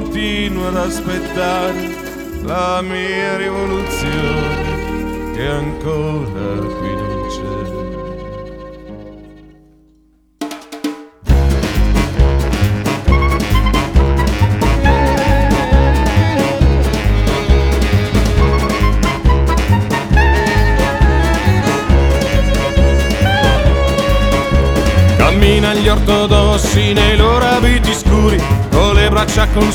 continuo ad aspettare la mia rivoluzione che ancora qui non c'è. Cammina gli ortodossi nei loro abiti scuri, con le braccia